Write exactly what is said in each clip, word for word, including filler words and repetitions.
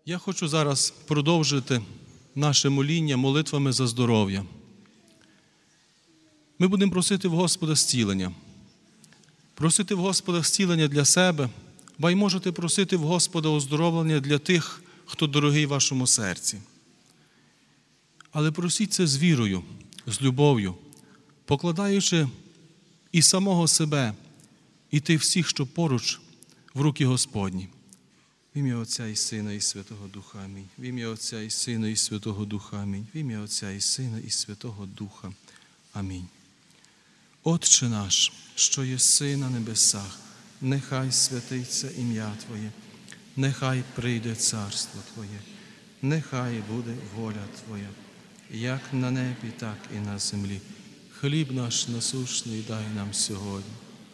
Я хочу зараз продовжити наше моління молитвами за здоров'я. Ми будемо просити в Господа зцілення. Просити в Господа зцілення для себе, ба й можете просити в Господа оздоровлення для тих, хто дорогий вашому серці. Але просіть це з вірою, з любов'ю, покладаючи і самого себе, і тих всіх, що поруч, в руки Господні. В ім'я Отця і Сина, і Святого Духа. Амінь. В ім'я Отця і Сина, і Святого Духа. Амінь. В ім'я Отця і Сина, і Святого Духа. Амінь. Отче наш, що єси на небесах, нехай святиться ім'я Твоє, нехай прийде царство Твоє, нехай буде воля Твоя, як на небі, так і на землі. Хліб наш насущний дай нам сьогодні,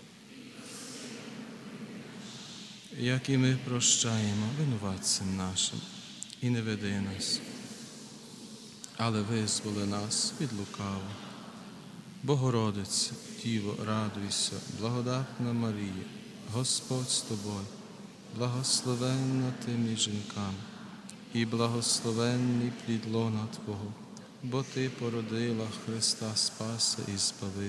як і ми прощаємо винуватцям нашим, і не веди нас, але визволи нас від лукавого. Богородице, Діво, радуйся, благодатна Марія, Господь з тобою, благословенна ти між жінками, і благословенний плід лона Твого, бо Ти породила Христа Спаса і Збавителя.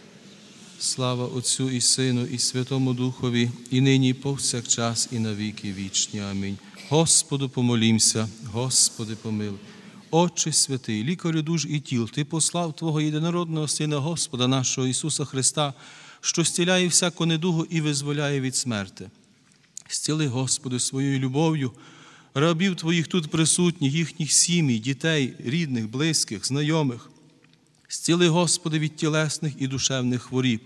Слава Отцю і Сину, і Святому Духові, і нині, і повсякчас, і на віки вічні. Амінь. Господу помолімся, Господи помилуй. Отче святий, лікарю душ і тіл, Ти послав Твого єдинородного Сина Господа нашого Ісуса Христа, що зціляє всяку недугу і визволяє від смерти. Зціли, Господи, своєю любов'ю рабів Твоїх тут присутніх, їхніх сім'ї, дітей, рідних, близьких, знайомих. Зціли, Господи, від тілесних і душевних хворіб,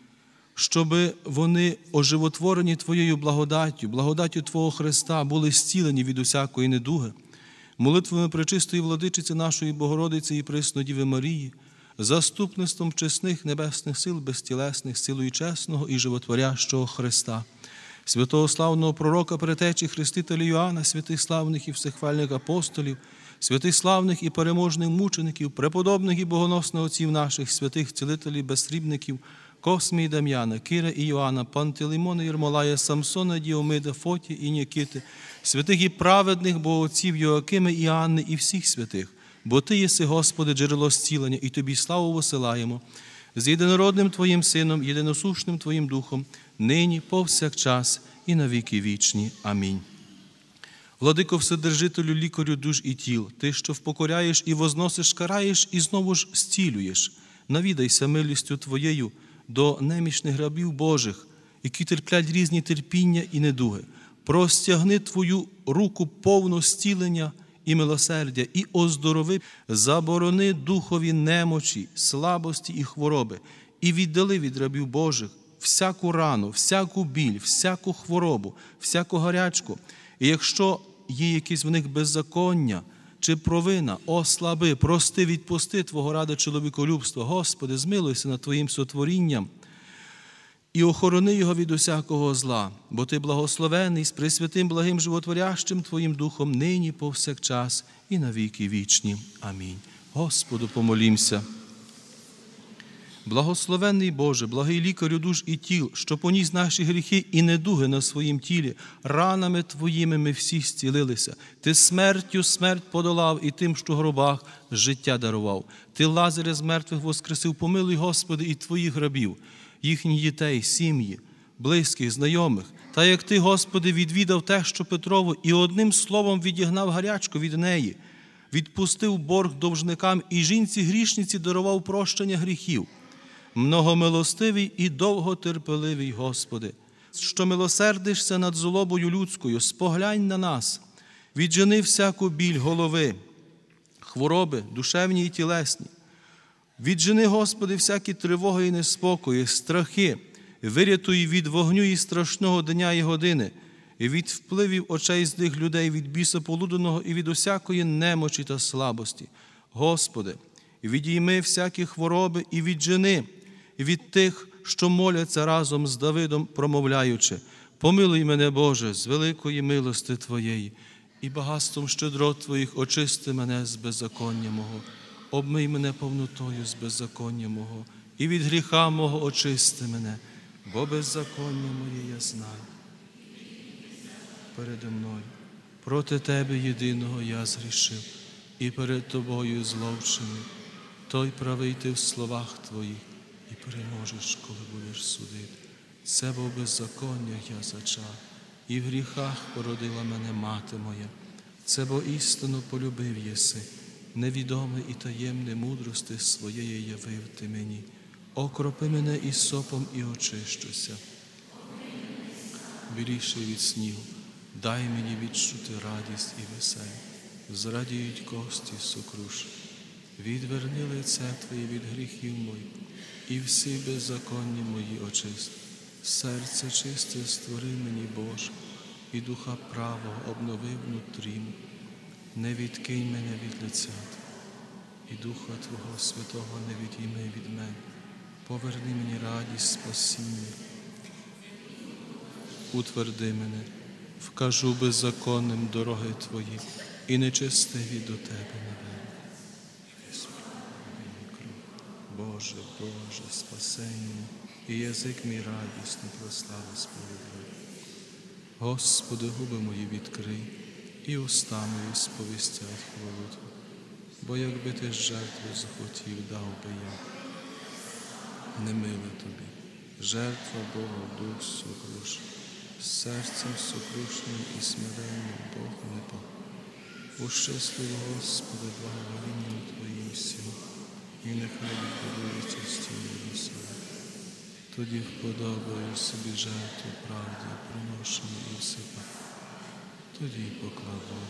щоби вони, оживотворені Твоєю благодаттю, благодаттю Твого Христа, були зцілені від усякої недуги. Молитвами пречистої владичиці нашої Богородиці і Преснодіви Марії, заступництвом чесних небесних сил, безтілесних, силою чесного і животворящого Христа, святого славного пророка, предтечі Хрестителя Йоанна, святих славних і всехвальних апостолів, святих славних і переможних мучеників, преподобних і богоносних отців наших, святих цілителів, безсрібників, Космі і Дам'яна, Кира і Йоанна, Пантелеймона, Єрмолая, Самсона, Діомида, Фотія і Нікити, святих і праведних богоотців Йоакима і Анни і всіх святих, бо Ти єси, Господи, джерело зцілення, і Тобі славу посилаємо, з єдинородним Твоїм Сином, єдиносушним Твоїм Духом, нині, повсякчас і на віки вічні. Амінь. Владико Вседержителю, лікарю душ і тіл, Ти, що впокоряєш і возносиш, караєш і знову ж зцілюєш, навідайся милістю Твоєю до немічних рабів Божих, які терплять різні терпіння і недуги. Простягни Твою руку повну зцілення і милосердя, і оздорови, заборони духові немочі, слабості і хвороби, і віддали від рабів Божих всяку рану, всяку біль, всяку хворобу, всяку гарячку. І якщо є якісь в них беззаконня чи провина, ослаби, прости, відпусти Твого ради чоловіколюбства. Господи, змилуйся над Твоїм сотворінням і охорони його від усякого зла, бо Ти благословений з пресвятим, благим, животворящим Твоїм Духом, нині, повсякчас і на віки вічні. Амінь. Господу помолімся. Благословенний Боже, благий лікарю душ і тіл, що поніс наші гріхи і недуги на своїм тілі, ранами Твоїми ми всі зцілилися. Ти смертю смерть подолав і тим, що в гробах, життя дарував. Ти Лазаря з мертвих воскресив, помилуй, Господи, і Твоїх рабів, їхніх дітей, сім'ї, близьких, знайомих. Та як Ти, Господи, відвідав те, що Петрову, і одним словом відігнав гарячку від неї, відпустив борг довжникам і жінці-грішниці дарував прощення гріхів. Многомилостивий і довготерпеливий, Господи, що милосердишся над злобою людською, споглянь на нас, віджени всяку біль голови, хвороби, душевні і тілесні. Віджени, Господи, всякі тривоги і неспокої, страхи, вирятуй від вогню і страшного дня і години, і від впливів очей злих людей, від біса полуденого і від усякої немочі та слабості. Господи, відійми всякі хвороби і віджени від тих, що моляться разом з Давидом, промовляючи: «Помилуй мене, Боже, з великої милости Твоєї, і багатством щедрот Твоїх очисти мене з беззаконня мого, обмий мене повнотою з беззаконня мого, і від гріха мого очисти мене, бо беззаконня моє я знаю. Передо мною Проти Тебе єдиного я згрішив, і перед Тобою зло вчинив. Той правий Ти в словах Твоїх, і переможеш, коли будеш судити. Це бо в беззаконнях я зачав, і в гріхах породила мене мати моя. Це бо істину полюбив єси, невідоме і таємне мудрости своєї явив Ти мені. Окропи мене ісопом і очищуся, біліший від снігу. Дай мені відчути радість і веселі, зрадіють кості сокруш. Відверни лице Твоє від гріхів моїх, і всі беззаконні мої очисти. Серце чисте створи мені, Боже, і духа правого обнови внутрі. Не відкинь мене від лиця Твого, і Духа Твого Святого не відійми від мене. Поверни мені радість спасіння. Утверди мене, вкажу беззаконним дороги Твої, і нечестиві до Тебе наведу. Боже, Боже, спасення, і язик мій радісно прослави сповідає. Господи, губи мої відкрий, і уста мої сповістять хвалу Твою. Бо якби Ти жертви захотів, дав би я. Не миле Тобі, жертва Бога, дух сокруш, серцем сокрушним і смиренним Бог не пах. Ущаслив, Господи, благоволінням Твоїм всім, і нехай відбудується стіни до себе. Тоді вподобаю собі жертву правді, приношення і всипа. Тоді покладу.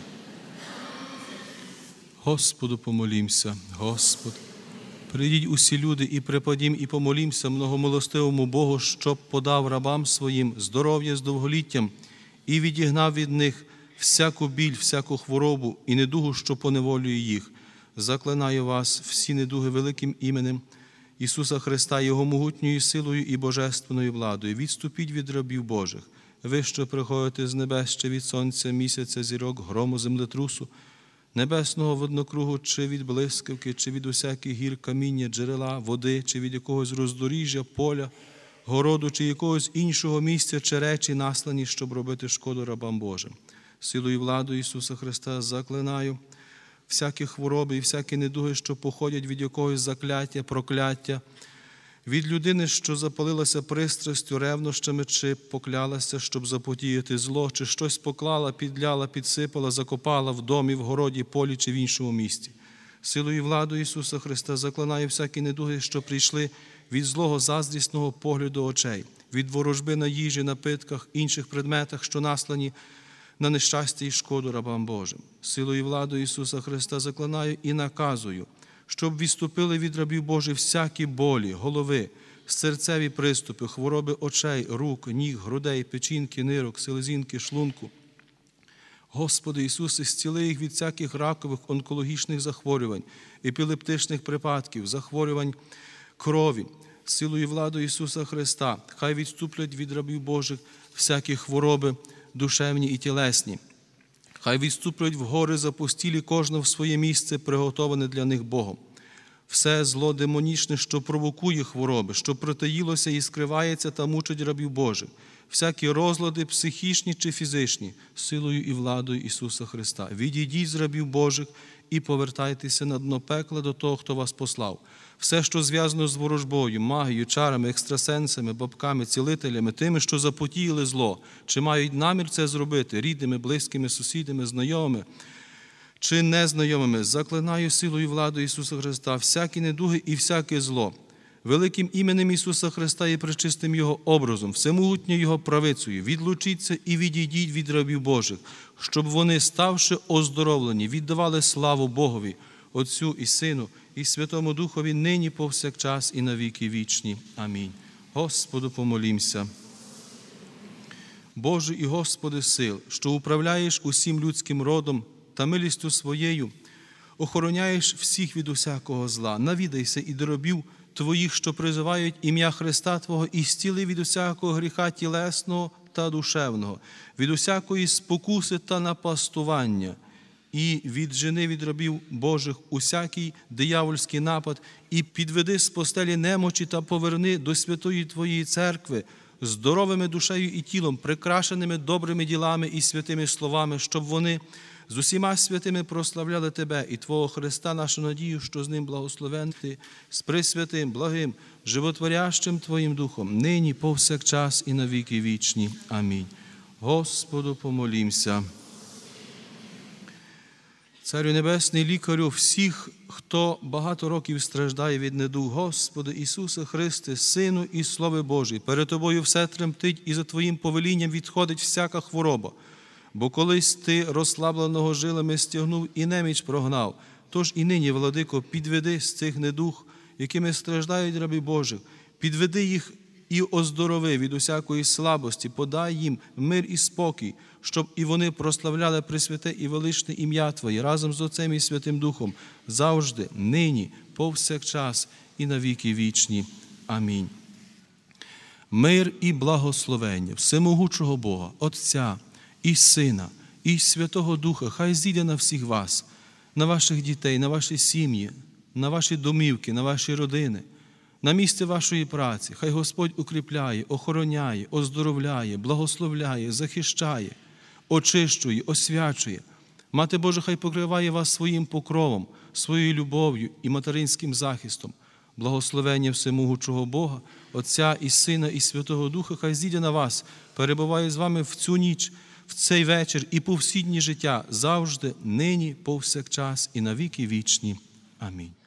Господу помолімся, Господи, прийдіть усі люди і припадім і помолімся многомилостивому Богу, щоб подав рабам своїм здоров'я з довголіттям і відігнав від них всяку біль, всяку хворобу і недугу, що поневолює їх. Заклинаю вас всі недуги великим іменем Ісуса Христа, Його могутньою силою і божественною владою. Відступіть від рабів Божих. Ви, що приходите з небес, чи від сонця, місяця, зірок, грому, землетрусу, небесного воднокругу, чи від блискавки, чи від усяких гір, каміння, джерела, води, чи від якогось роздоріжжя, поля, городу, чи якогось іншого місця, чи речі, наслані, щоб робити шкоду рабам Божим. Силою і владою Ісуса Христа заклинаю всякі хвороби і всякі недуги, що походять від якогось закляття, прокляття, від людини, що запалилася пристрастю, ревнощами, чи поклялася, щоб заподіяти зло, чи щось поклала, підляла, підсипала, закопала в домі, в городі, полі чи в іншому місці. Силою і владою Ісуса Христа заклинаю всякі недуги, що прийшли від злого заздрісного погляду очей, від ворожби на їжі, напитках, інших предметах, що наслані на нещастя і шкоду рабам Божим. Силою і владою Ісуса Христа заклинаю і наказую, щоб відступили від рабів Божих всякі болі, голови, серцеві приступи, хвороби очей, рук, ніг, грудей, печінки, нирок, селезінки, шлунку. Господи Ісусе, зціли їх від всяких ракових, онкологічних захворювань, епілептичних припадків, захворювань крові. Силою і владою Ісуса Христа хай відступлять від рабів Божих всякі хвороби, душевні і тілесні. Хай відступлять в гори запустілі, кожне в своє місце, приготоване для них Богом. Все зло демонічне, що провокує хвороби, що притаїлося і скривається та мучить рабів Божих. Всякі розлади, психічні чи фізичні, силою і владою Ісуса Христа. Відійдіть з рабів Божих і повертайтеся на дно пекла до того, хто вас послав. Все, що зв'язано з ворожбою, магією, чарами, екстрасенсами, бабками, цілителями, тими, що запотіяли зло, чи мають намір це зробити, рідними, близькими, сусідами, знайомими, чи незнайомими, заклинаю силою і владою Ісуса Христа всякі недуги і всяке зло. Великим іменем Ісуса Христа і пречистим Його образом, всемогутньою Його правицею, відлучіться і відійдіть від рабів Божих, щоб вони, ставши оздоровлені, віддавали славу Богові, Отцю і Сину, і Святому Духові, нині повсякчас і на віки вічні. Амінь. Господу помолімся. Боже і Господи сил, що управляєш усім людським родом та милістю Своєю, охороняєш всіх від усякого зла, навідайся і до рабів Твоїх, що призивають ім'я Христа Твого, і зціли від усякого гріха тілесного та душевного, від усякої спокуси та напастування, і віджени від рабів Божих усякий диявольський напад, і підведи з постелі немочі та поверни до святої Твоєї церкви здоровими душею і тілом, прикрашеними добрими ділами і святими словами, щоб вони з усіма святими прославляли Тебе і Твого Христа, нашу надію, що з ним благословен Ти, з пресвятим, благим, животворящим Твоїм Духом, нині, повсякчас і навіки вічні. Амінь. Господу помолімся. Царю Небесний, лікарю всіх, хто багато років страждає від недуг, Господи Ісусе Христе, Сину і Слово Божий, перед Тобою все тремтить і за Твоїм повелінням відходить всяка хвороба. Бо колись Ти розслабленого жилами стягнув і неміч прогнав, тож і нині, Владико, підведи з цих недуг, якими страждають раби Божих, підведи їх і оздорови від усякої слабості, подай їм мир і спокій, щоб і вони прославляли пресвяте і величне ім'я Твоє разом з Отцем і Святим Духом, завжди, нині, повсякчас і навіки вічні. Амінь. Мир і благословення всемогучого Бога, Отця і Сина, і Святого Духа, хай зійде на всіх вас, на ваших дітей, на ваші сім'ї, на ваші домівки, на ваші родини, на місце вашої праці. Хай Господь укріпляє, охороняє, оздоровляє, благословляє, захищає, очищує, освячує. Мати Божа, хай покриває вас своїм покровом, своєю любов'ю і материнським захистом. Благословення всемогучого Бога, Отця і Сина, і Святого Духа, хай зійде на вас, перебуває з вами в цю ніч, в цей вечір і по всі дні життя, завжди, нині, повсякчас і навіки вічні. Амінь.